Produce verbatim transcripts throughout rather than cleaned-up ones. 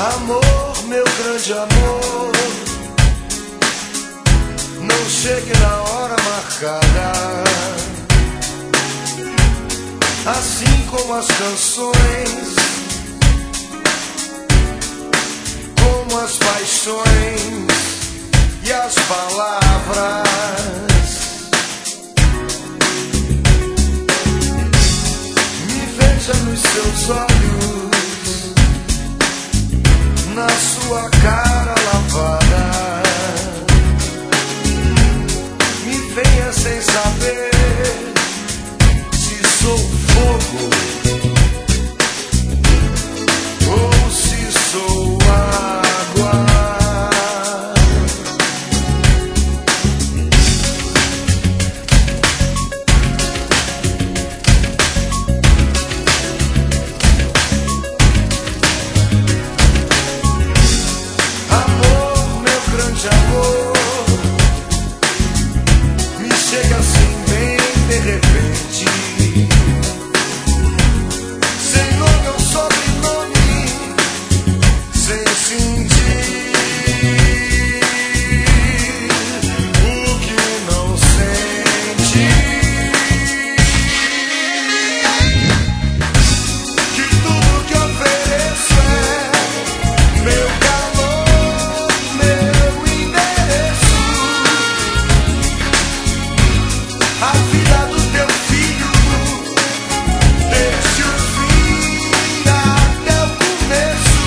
Amor, meu grande amor, não chegue na hora marcada, assim como as canções, como as paixões e as palavras. Me veja nos seus olhos, na sua cara lavada. Me venha sem saber se sou fogo ou se sou água. Amor, meu grande amor, me chega assim bem de repente, sem nome ou sobrenome, sem sentir o que não sente. Que tudo que ofereço é meu calor, meu endereço, a vida do teu filho, desde o fim até o começo.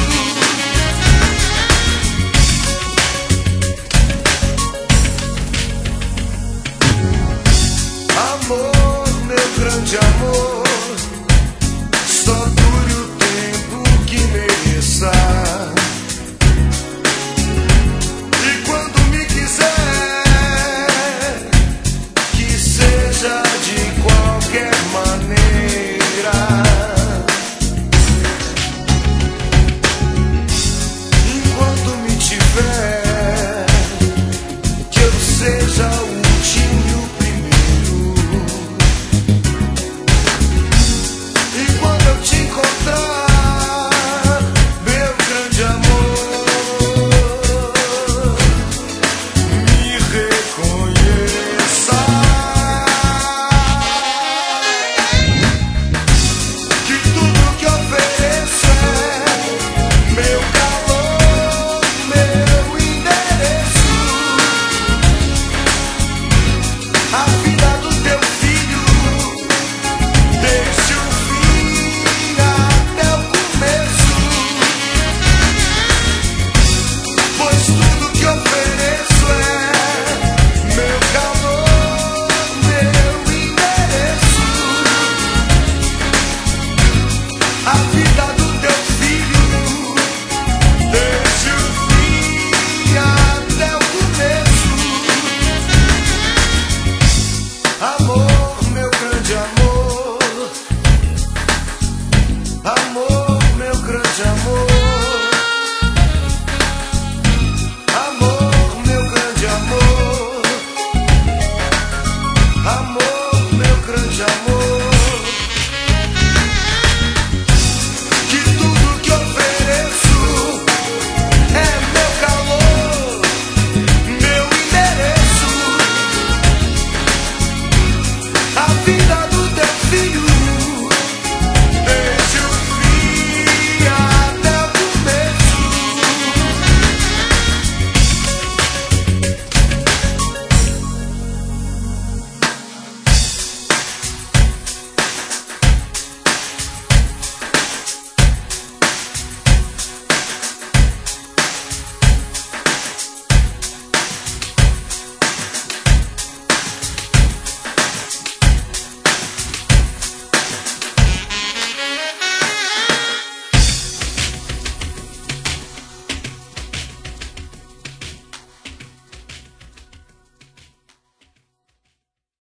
Amor, meu grande amor, só dure o tempo que mereça. E quando me quiser, que seja de qualquer maneira.